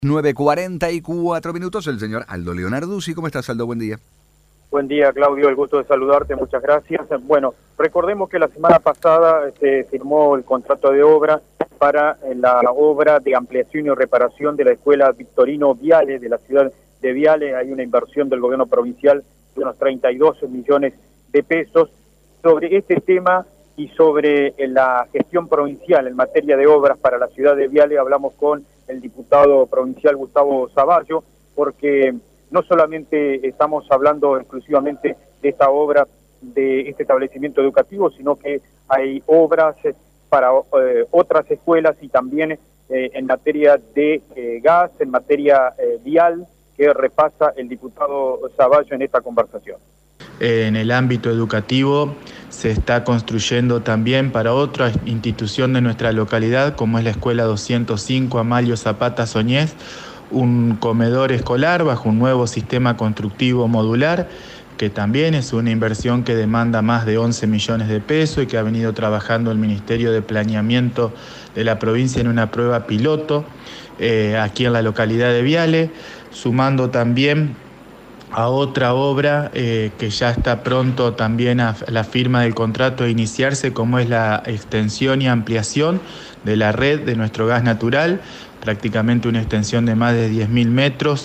9:44 el señor Aldo Leonarduzzi. ¿Cómo estás, Aldo? Buen día. Buen día, Claudio, el gusto de saludarte, muchas gracias. Bueno, recordemos que la semana pasada se firmó el contrato de obra para la obra de ampliación y reparación de la escuela Victorino Viale de la ciudad de Viale. Hay una inversión del gobierno provincial de unos 32 millones de pesos. Sobre este tema y sobre la gestión provincial en materia de obras para la ciudad de Viale hablamos con el diputado provincial Gustavo Zavallo, porque no solamente estamos hablando exclusivamente de esta obra, de este establecimiento educativo, sino que hay obras para otras escuelas y también en materia de gas, en materia vial, que repasa el diputado Zavallo en esta conversación. En el ámbito educativo se está construyendo también para otra institución de nuestra localidad, como es la Escuela 205 Amalio Zapata Soñés, un comedor escolar bajo un nuevo sistema constructivo modular, que también es una inversión que demanda más de 11 millones de pesos y que ha venido trabajando el Ministerio de Planeamiento de la provincia en una prueba piloto aquí en la localidad de Viale, sumando también a otra obra que ya está pronto también a la firma del contrato a iniciarse, como es la extensión y ampliación de la red de nuestro gas natural, prácticamente una extensión de más de 10.000 metros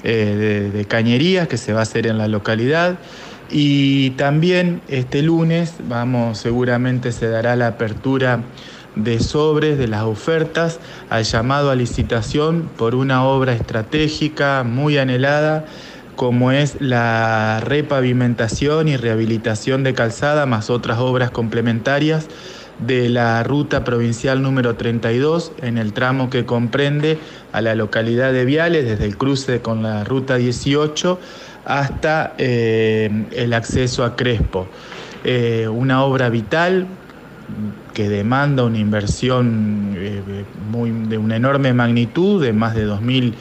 de cañerías que se va a hacer en la localidad. Y también este lunes seguramente se dará la apertura de sobres de las ofertas al llamado a licitación por una obra estratégica muy anhelada, como es la repavimentación y rehabilitación de calzada, más otras obras complementarias de la ruta provincial número 32, en el tramo que comprende a la localidad de Viale, desde el cruce con la ruta 18 hasta el acceso a Crespo. Una obra vital que demanda una inversión de una enorme magnitud, de más de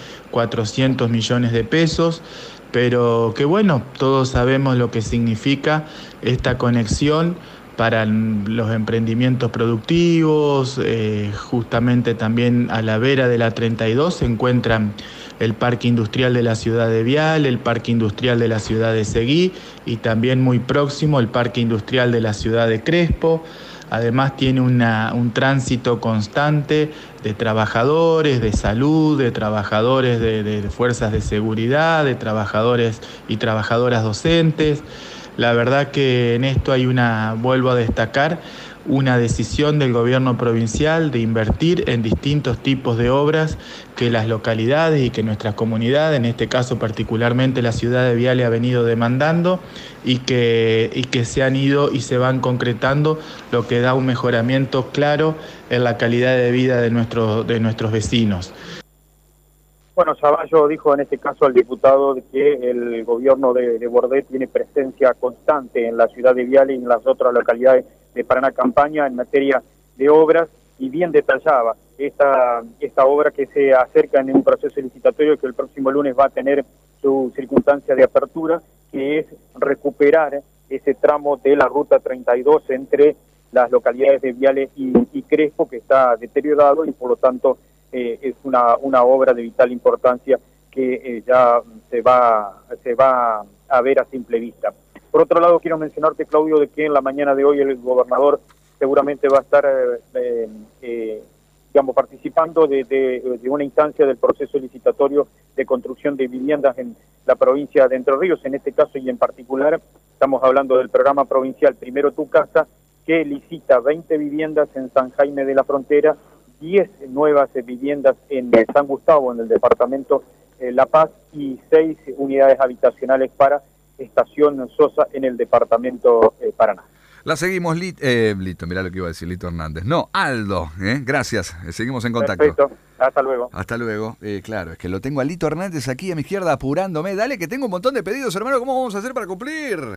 2.400 millones de pesos, pero que bueno, todos sabemos lo que significa esta conexión para los emprendimientos productivos. Justamente también a la vera de la 32 se encuentran el Parque Industrial de la ciudad de Viale, el Parque Industrial de la ciudad de Seguí y también muy próximo el Parque Industrial de la ciudad de Crespo. Además tiene un tránsito constante de trabajadores de salud, de trabajadores de fuerzas de seguridad, de trabajadores y trabajadoras docentes. La verdad que en esto vuelvo a destacar, una decisión del gobierno provincial de invertir en distintos tipos de obras que las localidades y que nuestras comunidades, en este caso particularmente la ciudad de Viale, ha venido demandando y que se han ido y se van concretando, lo que da un mejoramiento claro en la calidad de vida de nuestros vecinos. Bueno, Zavallo dijo en este caso al diputado que el gobierno de Bordet tiene presencia constante en la ciudad de Viale y en las otras localidades de Paraná Campaña en materia de obras, y bien detallaba esta obra que se acerca en un proceso licitatorio que el próximo lunes va a tener su circunstancia de apertura, que es recuperar ese tramo de la ruta 32 entre las localidades de Viale y Crespo, que está deteriorado y por lo tanto es una obra de vital importancia que ya se va a ver a simple vista. Por otro lado, quiero mencionarte, Claudio, de que en la mañana de hoy el gobernador seguramente va a estar participando de una instancia del proceso licitatorio de construcción de viviendas en la provincia de Entre Ríos, en este caso y en particular estamos hablando del programa provincial Primero Tu Casa, que licita 20 viviendas en San Jaime de la Frontera, 10 nuevas viviendas en San Gustavo, en el departamento La Paz, y 6 unidades habitacionales para Estación Sosa en el departamento Paraná. La seguimos, Lito, mirá lo que iba a decir Lito Hernández. No, Aldo, gracias, seguimos en contacto. Perfecto, hasta luego. Hasta luego. Claro, es que lo tengo a Lito Hernández aquí a mi izquierda apurándome. Dale, que tengo un montón de pedidos, hermano, ¿cómo vamos a hacer para cumplir?